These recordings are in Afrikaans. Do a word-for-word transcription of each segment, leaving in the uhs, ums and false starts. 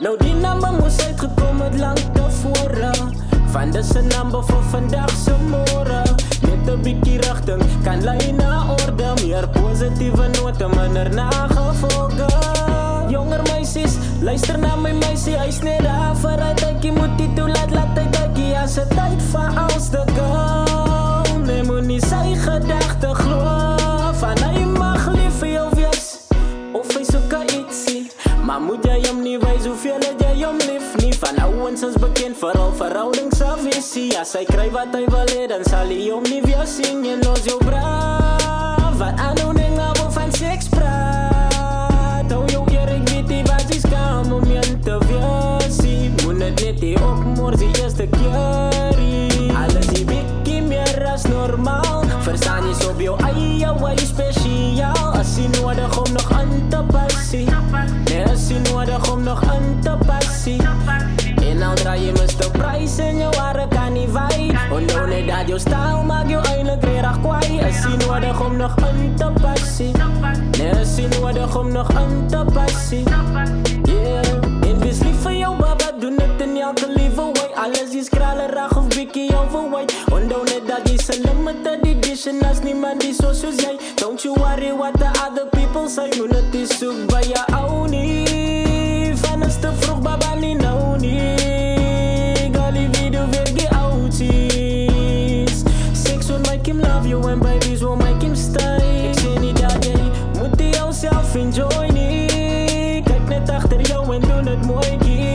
Nou die namen moes uitgekomen lang tevore. Van dis een number voor vandagse môre. Net een bykie richting, kan lei na orde. Meer positieve note, minder nagevolge. Jonger meisies, luister na my meisie. Hy is net daar vir hy tykie, moet die toelaat, laat hy tykie. As het tyd van ons te go. Nee, moet nie sy gedachte glo. Van hy mag lief vir jou wees, of hy soek ietsie. Maar moet jy hom nie wees, hoeveel het jy hom lief nie. Van ouwens is bekend, vooral verhoudingsafvisie. As hy kry wat hy wil hee, dan sal hy hom nie weer sien. Jy los jou braaf, wat aanhouding hou van seks praat. Hou jou eer, ek weet die wat jy skam om jy te weesie. Moet het net die opmoors die eerste keerie. Alles die bikkie meer as normaal. Verstaan jy op jou eie way speciaal. As jy nodig om nog aan te passie. Nee, as jy nodig om nog aan te passie. En al draai jy mister Price en jou hare kan nie waai. Onthou net dat jou style maak jou eindelijk redag kwaai. As jy nodig om nog aan te passie. Nee, as jy nodig om nog aan te passie. Yeah, en wees lief vir jou baba, doen het in elke lieve way. Alles is kralerig of bikkie overweight. Onthou net dat jy se limited edition. As niemand die so soos jy. Don't you worry what the other people say. Moet het die soek by jou ou nie. Van is te vroeg baba nie nou nie. Girl die video weer die outies. Sex will make him love you and babies will make him stay. Ek sê nie dat jy moet die jou self enjoy nie. Kyk net achter jou en doen het mooi kie.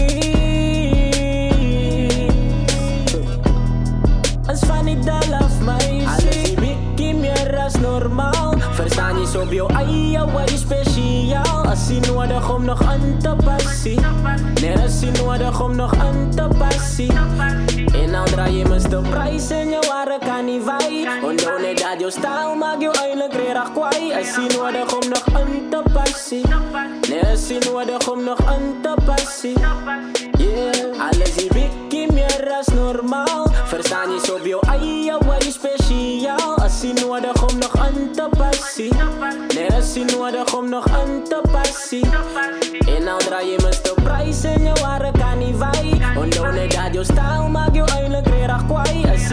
As van die dal af my alles die bikkie meer as normaal. Verstaan jy so op jou eie way speciaal. As jy nodig om nog aan te passie. Nee, as jy nodig om nog aan te passie. En al draai jy mister Price en jou hare kan nie waai. Onthou net dat jou style maak jou eindelijk redag kwaai. As jy nodig om nog aan te passie. Nee, as jy nodig om nog aan te passie. Yeah, alles die bikkie meer as normaal. Verstaan jy so op jou eie way speciaal. As jy nodig om nog aan te passie. Nee, as jy nodig om nog aan te passie. En al draai jy mister Price en jou hare kan nie waai. Onthou net dat jou style maak jou eindelijk redag kwaai. As